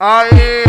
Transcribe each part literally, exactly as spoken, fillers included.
Aê!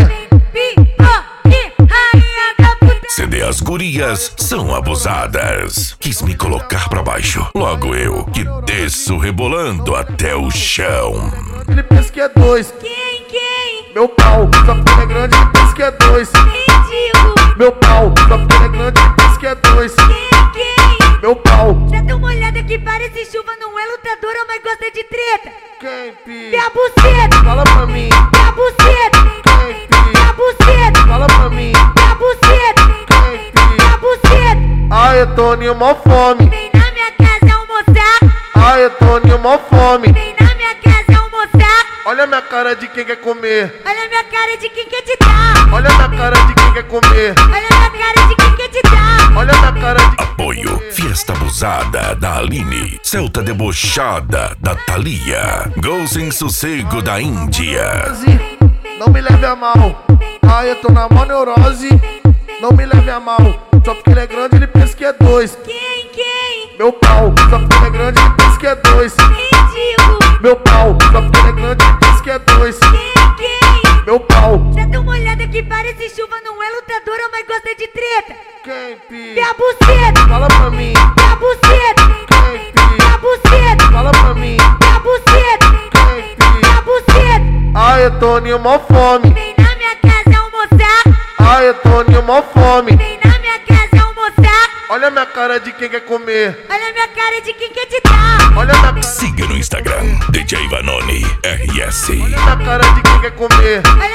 C D As gurias são abusadas. Quis me colocar pra baixo. Logo eu, que desço rebolando até o chão. Ele pensa que é dois. Quem, quem? Meu pau, só porque ele é grande, ele pensa que é dois. Mendigo. Meu pau, só porque ele é grande, ele pensa que é dois. Quem, quem? Meu pau. Já deu uma olhada que parece chuva, não é lutadora, mas gosta de treta. Quem, pi? Vê a buceta. Fala pra mim. Vê a buceta. Quem, pi? Vê a buceta. Fala pra mim. Vê a buceta. Quem, pi? Vê a buceta. Ai, Toninho, mó fome. Vem na minha casa almoçar. Ai, Toninho, mó fome. Vem na minha casa almoçar. Olha a minha cara de quem quer comer. Olha a minha cara de quem quer te dar. Olha a minha cara de quem quer comer. Olha a minha cara de quem quer te dar. Olha a minha cara de... Apoio Fiesta Abusada da Aline, Celta Debochada da Thalia, Gol Sem Sossego da Índia. Não me leve a mal. Ai, eu tô na mó neurose. Não me leve a mal. Só porque ele é grande, ele pensa que é dois. Quem, quem? Meu pau, só porque ele é grande, ele pensa que é dois. Mendigo. Meu pau, só porque ele é grande, ele pensa que é dois. Quem, quem? Meu pau. Já deu uma olhada que parece chuva, não é lutadora, mas gosta de treta. Quem, pi? Vê a buceta. Fala pra mim. Vê a buceta. Quem, pi? Vê a buceta. Fala pra mim. Vê a buceta. Quem, pi? Vê a buceta. Ai, Toninho, mó fome. Vem na minha casa almoçar. Ai, Toninho, mó fome. Vem na minha casa almoçar. Olha a minha cara de quem quer comer. Olha a minha cara de quem quer te dar. Olha a minha cara, Siga no Instagram, D J Vanoni R S. olha a minha cara de quem quer comer. Olha